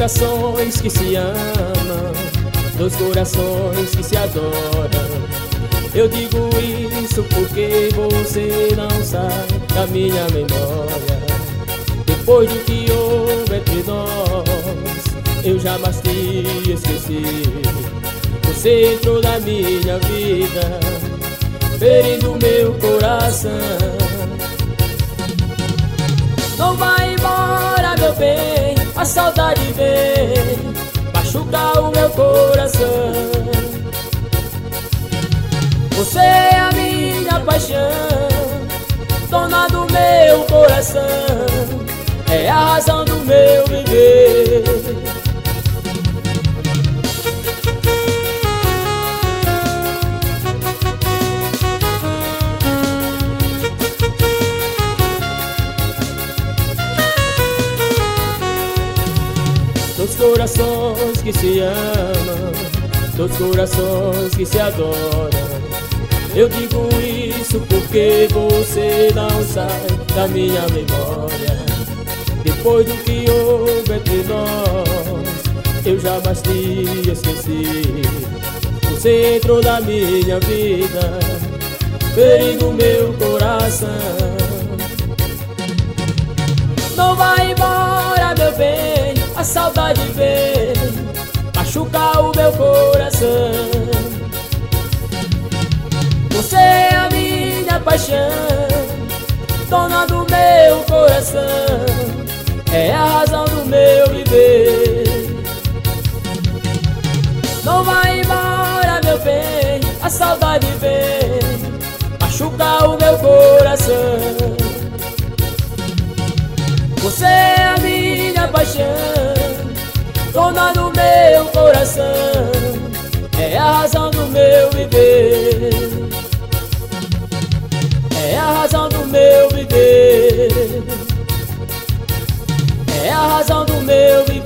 corações que se amam, dois corações que se adoram. Eu digo isso porque você não sai da minha memória. Depois do que houve entre nós, eu jamais te esqueci. Você entrou na minha vida, ferindo meu coração. Não vai embora, meu bem, a saudade vem machucar o meu coração. Você é a minha paixão, dona do meu coração, é a razão do meu viver. Dois corações que se amam, dois corações que se adoram. Eu digo isso porque você não sai da minha memória. Depois do que houve entre nós, eu jamais te esqueci. Você entrou na minha vida, ferindo meu coração. Não vai embora, meu bem, a saudade vem machucar o meu coração. Você é a minha paixão, dona do meu coração, é a razão do meu viver. Não vai embora, meu bem, a saudade vem machucar o meu coração. Você é a minha paixão, dona do meu coração, é a razão do meu viver. É a razão do meu viver. É a razão do meu viver.